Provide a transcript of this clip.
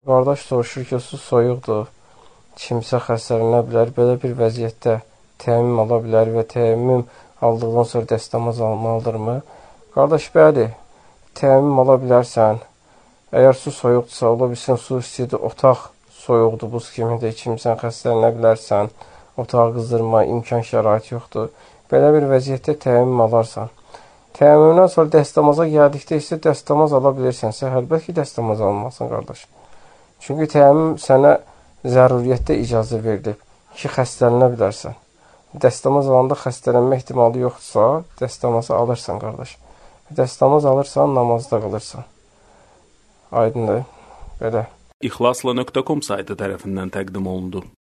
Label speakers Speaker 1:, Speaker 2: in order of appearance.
Speaker 1: Qardaş soruşur ki, su soyuqdur, kimsə xəstələnə bilər. Belə bir vəziyyətdə təmin ala bilər və təmin aldıqdan sonra dəstəmaz almalıdırmı? Qardaş, bəli, təmin ala bilərsən. Əgər su soyuqdursa, ola bilsin su istidir, otaq soyuqdur, buz kimidir, kimsən xəstələnə bilərsən, otağı qızdırma, imkan şərait yoxdur. Belə bir vəziyyətdə təmin alarsan. Təminimdən sonra dəstəmaza gəldikdə isə dəstəmaz ala bilirsənsə, əlbəttə ki, dəstəmaz almalısın, qardaş. Çünki təmin sənə zəruriyyətdə icazə verilib ki, xəstələnə bilərsən. Dəstəmaz alanda xəstələnmə ehtimalı yoxdursa, dəstəmazı alırsan, qardaş. Dəstəmaz alırsan, namazda qılırsan. Aydındır, belə.
Speaker 2: İxlasla.com saytı tərəfindən təqdim olundu.